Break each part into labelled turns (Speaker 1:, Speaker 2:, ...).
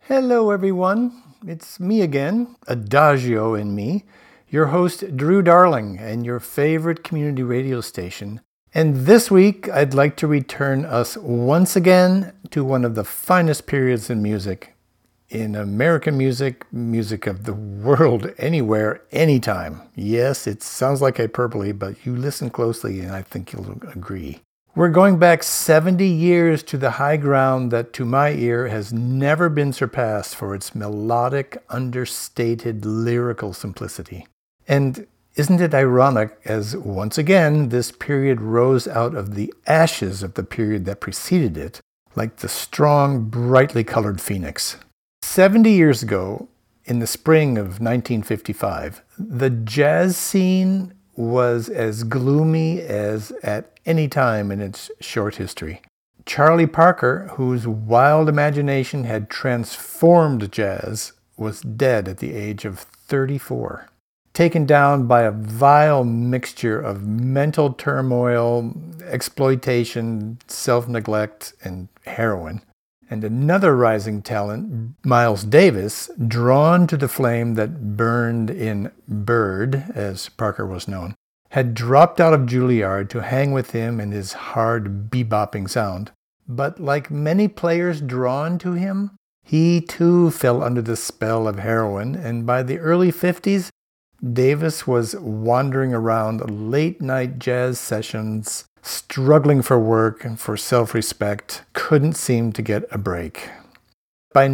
Speaker 1: Hello, everyone. It's me again, Adagio in me, your host, Drew Darling, and your favorite community radio station. And this week, I'd like to return us once again to one of the finest periods in music. In American music, music of the world, anywhere, anytime. Yes, it sounds like hyperbole, but you listen closely and I think you'll agree. We're going back 70 years to the high ground that, to my ear, has never been surpassed for its melodic, understated, lyrical simplicity. And isn't it ironic as, once again, this period rose out of the ashes of the period that preceded it, like the strong, brightly colored phoenix. 70 years ago, in the spring of 1955, the jazz scene was as gloomy as at any time in its short history. Charlie Parker, whose wild imagination had transformed jazz, was dead at the age of 34. Taken down by a vile mixture of mental turmoil, exploitation, self-neglect, and heroin. And another rising talent, Miles Davis, drawn to the flame that burned in Bird, as Parker was known, had dropped out of Juilliard to hang with him in his hard bebopping sound. But like many players drawn to him, he too fell under the spell of heroin, and by the early 50s, Davis was wandering around late-night jazz sessions, struggling for work and for self-respect, couldn't seem to get a break. By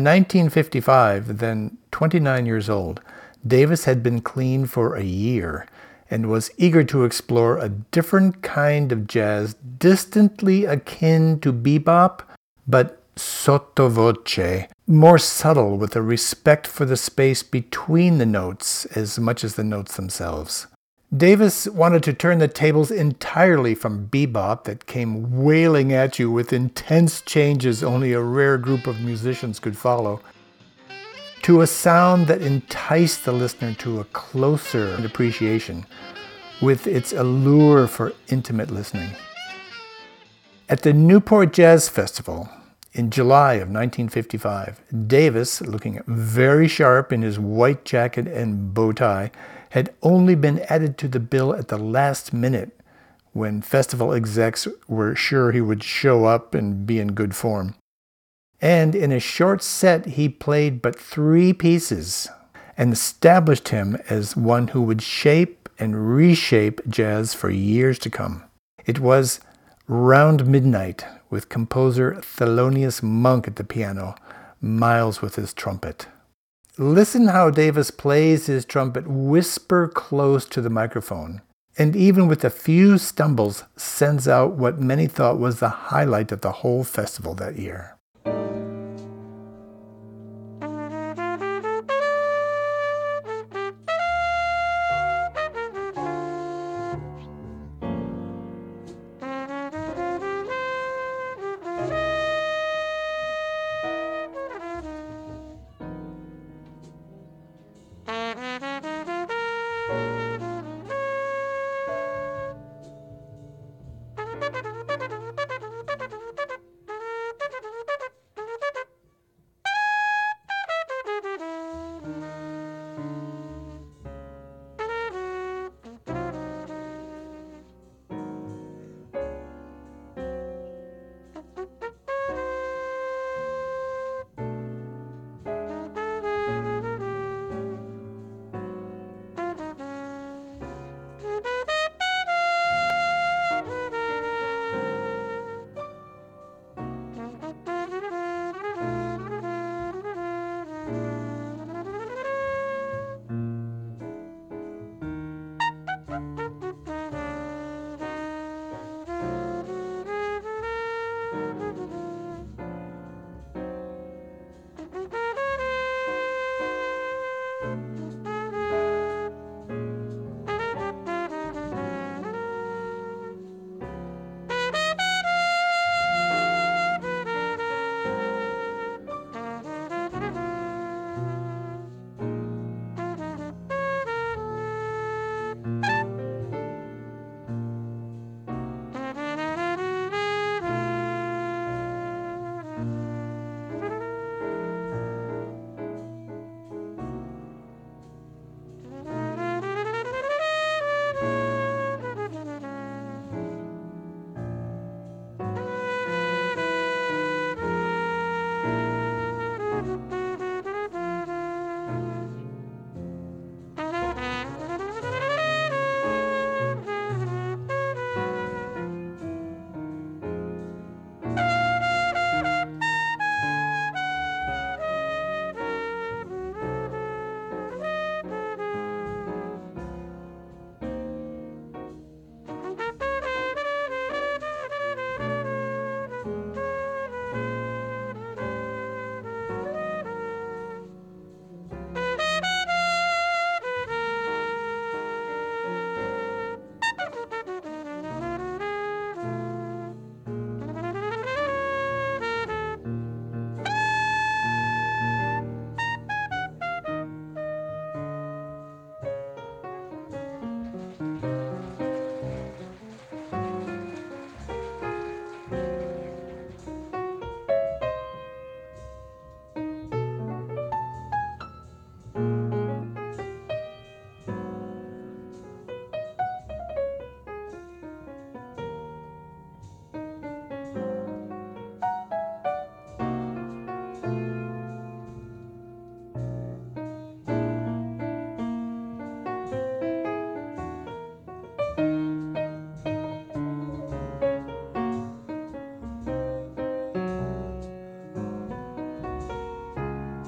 Speaker 1: 1955, then 29 years old, Davis had been clean for a year and was eager to explore a different kind of jazz distantly akin to bebop, but sotto voce, more subtle with a respect for the space between the notes as much as the notes themselves. Davis wanted to turn the tables entirely from bebop that came wailing at you with intense changes only a rare group of musicians could follow, to a sound that enticed the listener to a closer appreciation with its allure for intimate listening. At the Newport Jazz Festival in July of 1955, Davis, looking very sharp in his white jacket and bow tie, had only been added to the bill at the last minute when festival execs were sure he would show up and be in good form. And in a short set, he played but 3 pieces and established him as one who would shape and reshape jazz for years to come. It was Round Midnight with composer Thelonious Monk at the piano, Miles with his trumpet. Listen how Davis plays his trumpet whisper close to the microphone, and even with a few stumbles sends out what many thought was the highlight of the whole festival that year.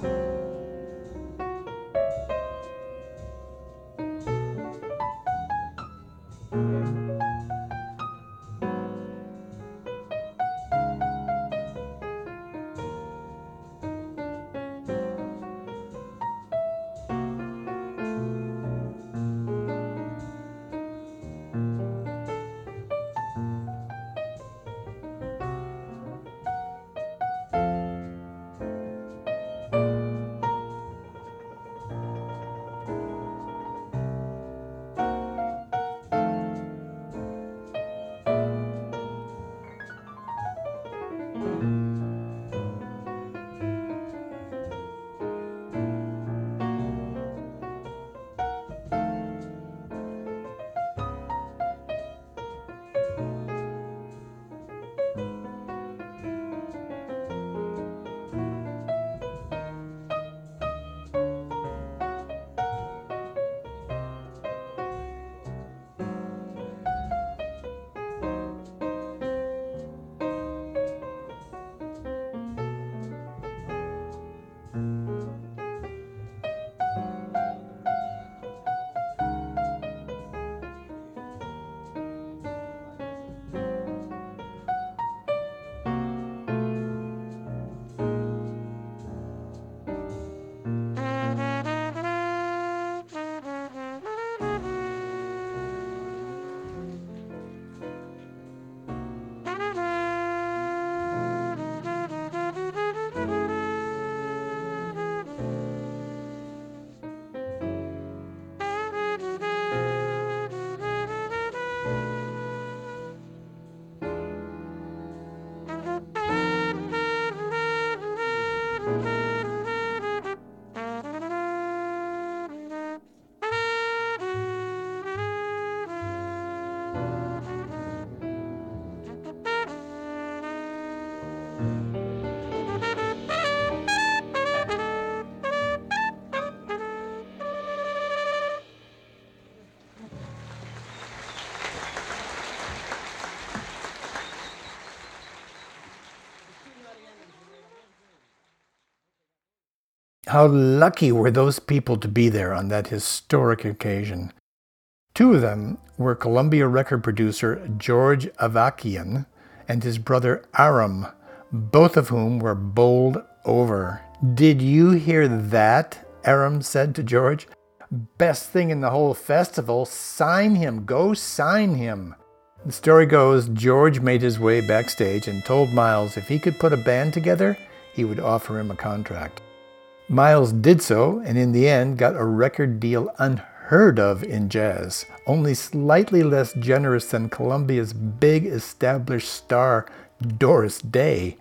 Speaker 1: How lucky were those people to be there on that historic occasion. Two of them were Columbia record producer George Avakian and his brother Aram, both of whom were bowled over. "Did you hear that?" Aram said to George. "Best thing in the whole festival. Sign him. Go sign him." The story goes, George made his way backstage and told Miles if he could put a band together, he would offer him a contract. Miles did so, and in the end got a record deal unheard of in jazz, only slightly less generous than Columbia's big established star, Doris Day.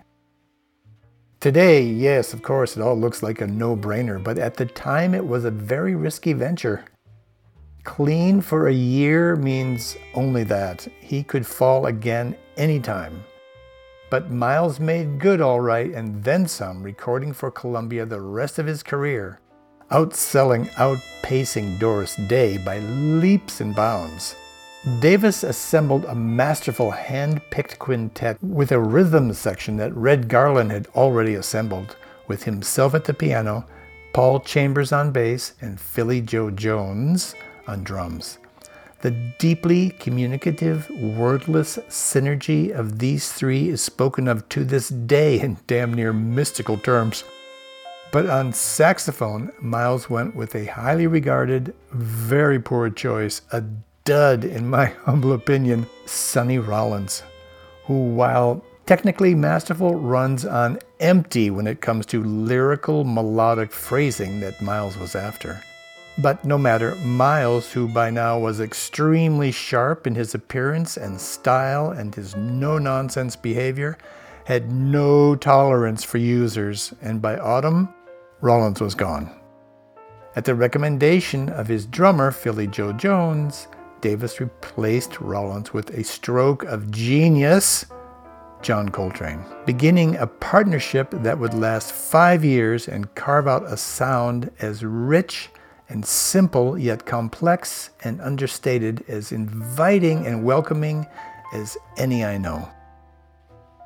Speaker 1: Today, yes, of course, it all looks like a no-brainer, but at the time it was a very risky venture. Clean for a year means only that. He could fall again anytime. But Miles made good all right, and then some, recording for Columbia the rest of his career, outselling, outpacing Doris Day by leaps and bounds. Davis assembled a masterful hand-picked quintet with a rhythm section that Red Garland had already assembled, with himself at the piano, Paul Chambers on bass, and Philly Joe Jones on drums. The deeply communicative, wordless synergy of these three is spoken of to this day in damn near mystical terms. But on saxophone, Miles went with a highly regarded, very poor choice, a dud in my humble opinion, Sonny Rollins, who, while technically masterful, runs on empty when it comes to lyrical, melodic phrasing that Miles was after. But no matter, Miles, who by now was extremely sharp in his appearance and style and his no-nonsense behavior, had no tolerance for users, and by autumn, Rollins was gone. At the recommendation of his drummer, Philly Joe Jones, Davis replaced Rollins with a stroke of genius, John Coltrane, beginning a partnership that would last 5 years and carve out a sound as rich and simple, yet complex and understated, as inviting and welcoming as any I know.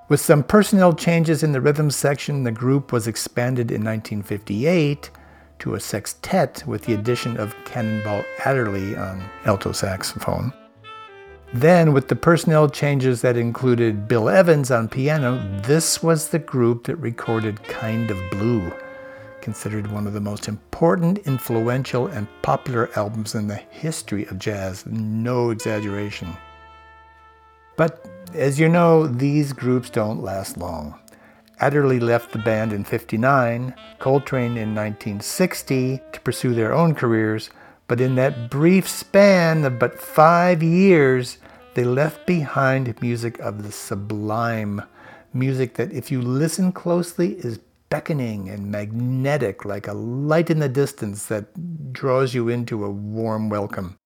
Speaker 1: With some personnel changes in the rhythm section, the group was expanded in 1958 to a sextet with the addition of Cannonball Adderley on alto saxophone. Then, with the personnel changes that included Bill Evans on piano, this was the group that recorded Kind of Blue, considered one of the most important, influential, and popular albums in the history of jazz. No exaggeration. But as you know, these groups don't last long. Adderley left the band in '59, Coltrane in 1960 to pursue their own careers, but in that brief span of but 5 years, they left behind music of the sublime, music that if you listen closely is beckoning and magnetic like a light in the distance that draws you into a warm welcome.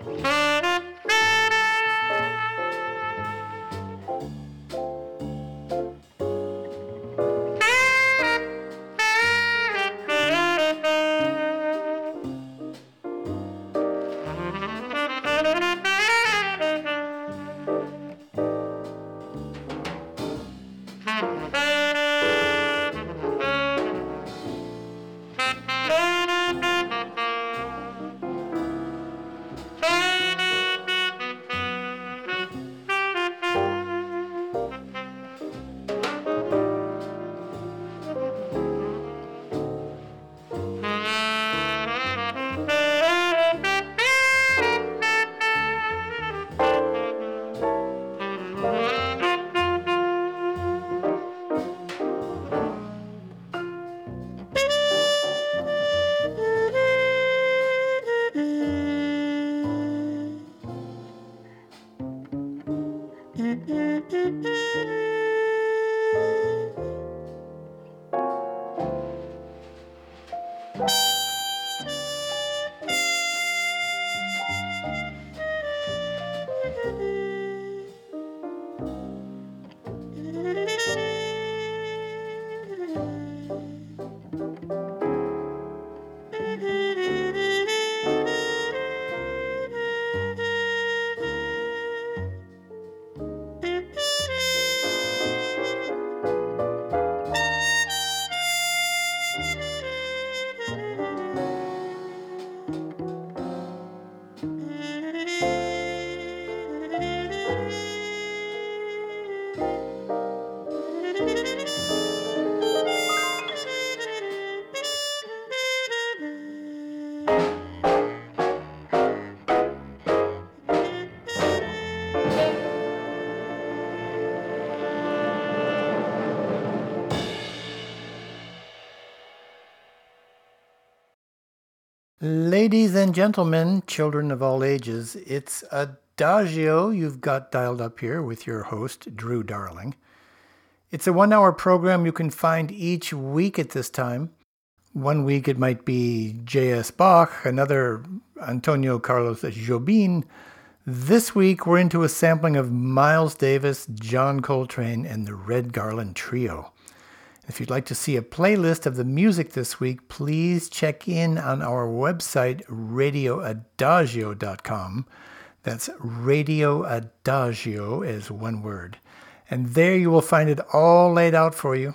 Speaker 1: Ladies and gentlemen, children of all ages, it's Adagio you've got dialed up here with your host, Drew Darling. It's a 1-hour program you can find each week at this time. One week it might be J.S. Bach, another Antonio Carlos Jobim. This week we're into a sampling of Miles Davis, John Coltrane, and the Red Garland Trio. If you'd like to see a playlist of the music this week, please check in on our website, radioadagio.com. That's Radio Adagio as one word. And there you will find it all laid out for you.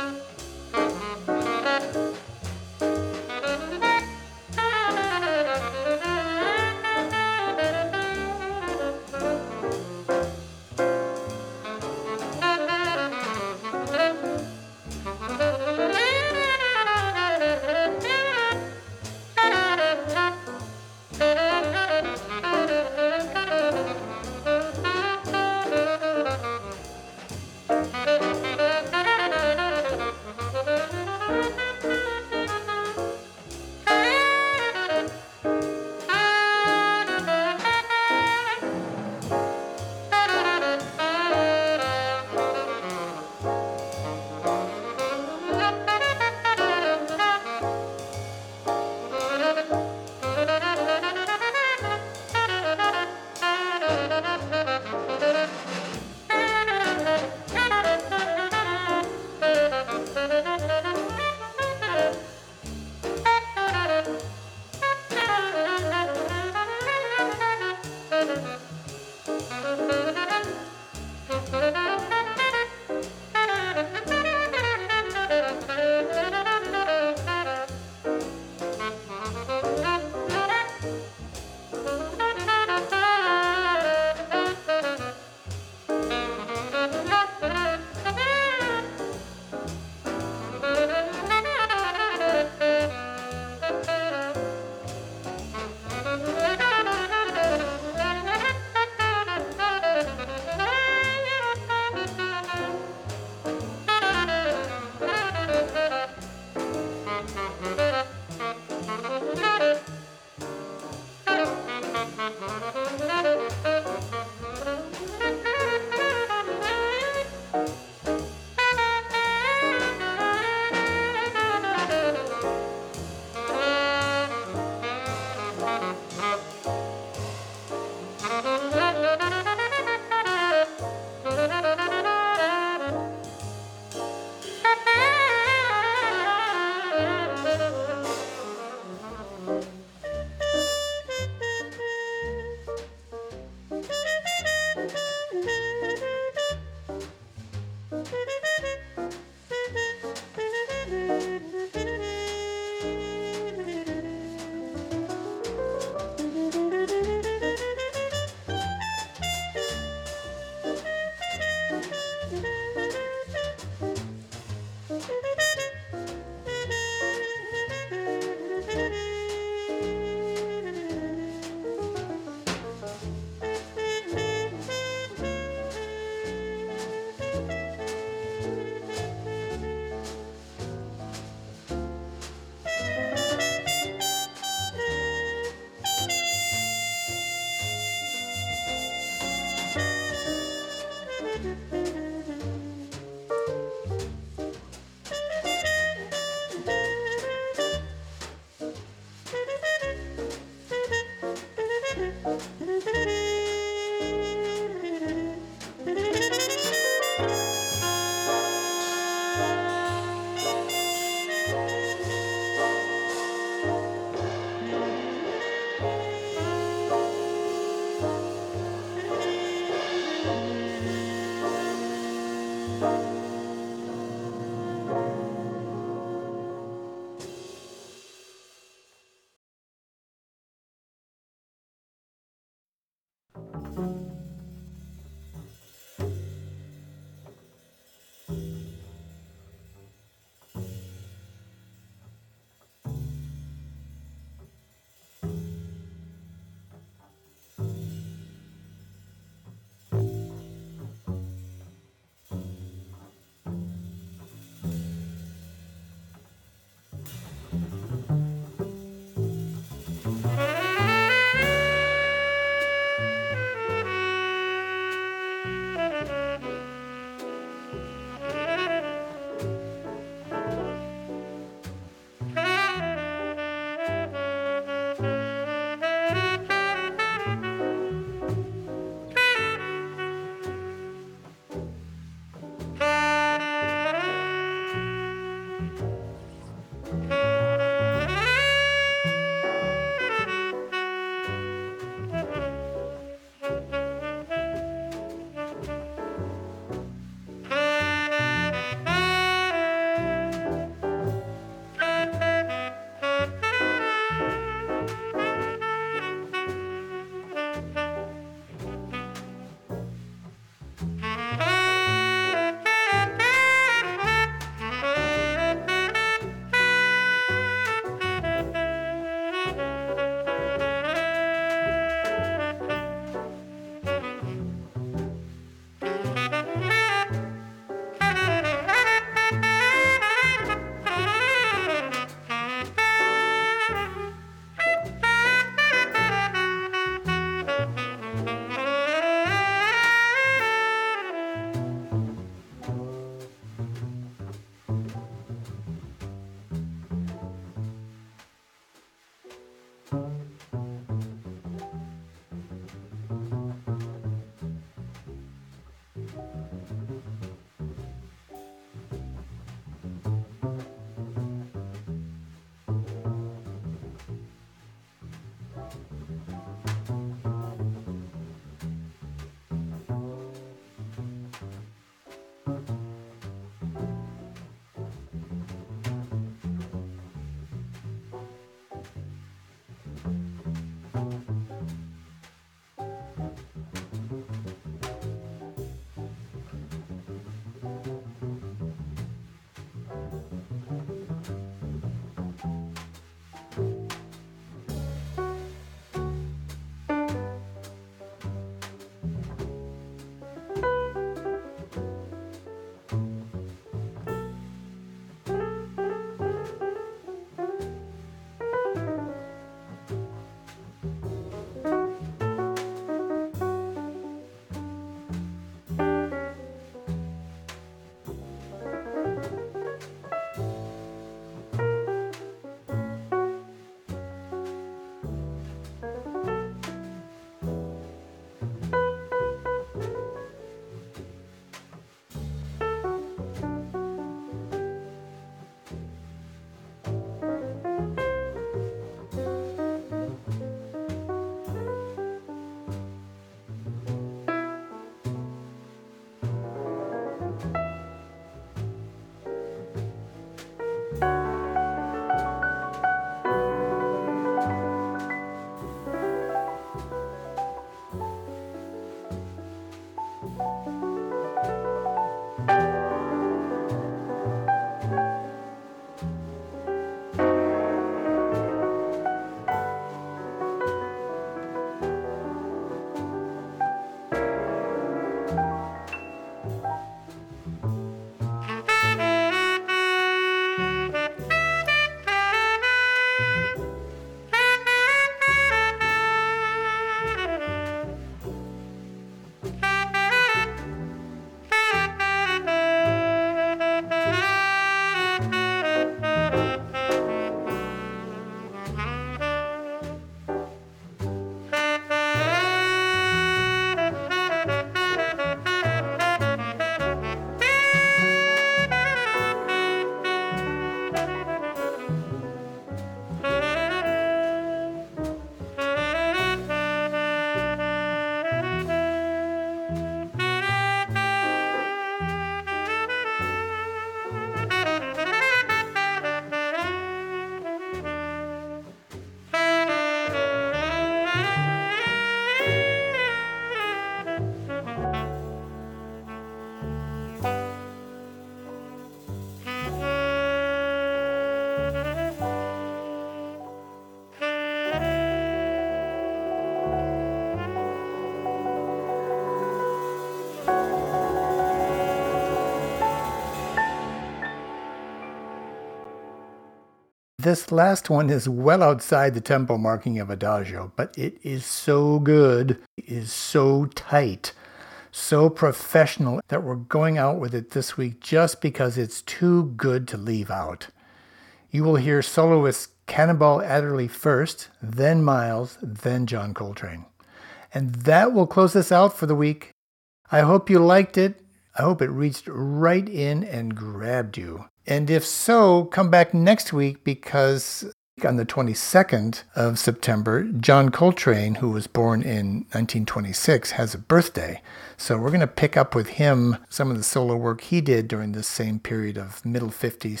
Speaker 1: This last one is well outside the tempo marking of Adagio, but it is so good, it is so tight, so professional that we're going out with it this week just because it's too good to leave out. You will hear soloists Cannonball Adderley first, then Miles, then John Coltrane. And that will close us out for the week. I hope you liked it. I hope it reached right in and grabbed you. And if so, come back next week because on the 22nd of September, John Coltrane, who was born in 1926, has a birthday. So we're going to pick up with him some of the solo work he did during this same period of middle 50s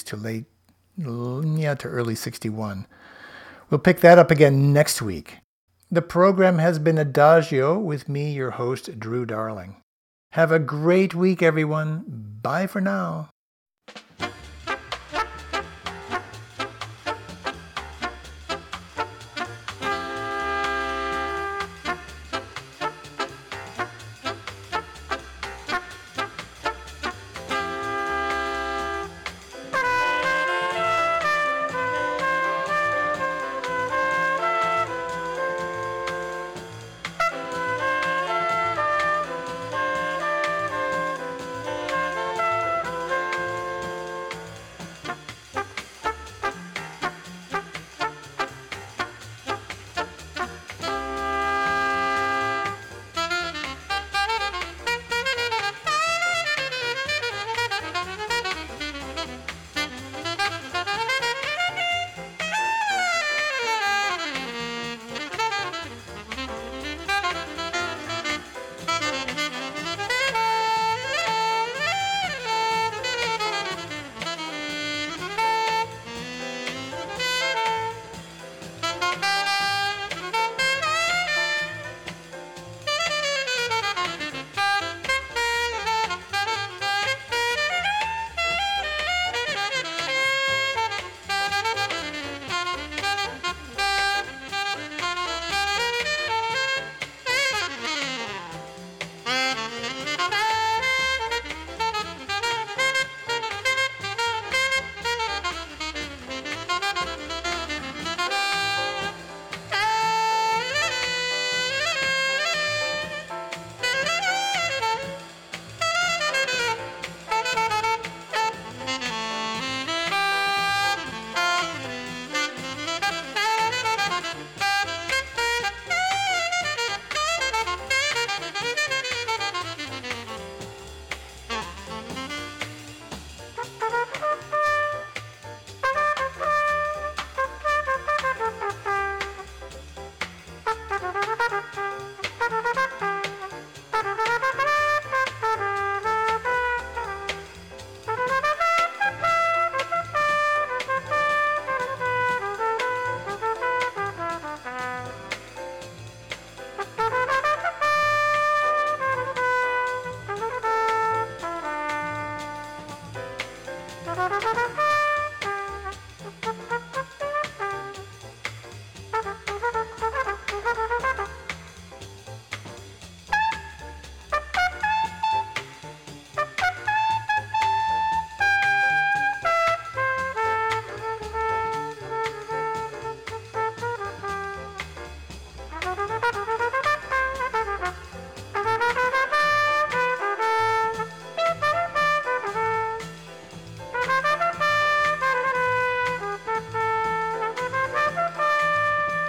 Speaker 1: to early 61. We'll pick that up again next week. The program has been Adagio with me, your host, Drew Darling. Have a great week, everyone. Bye for now.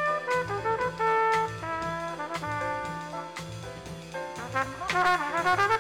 Speaker 2: Thank you.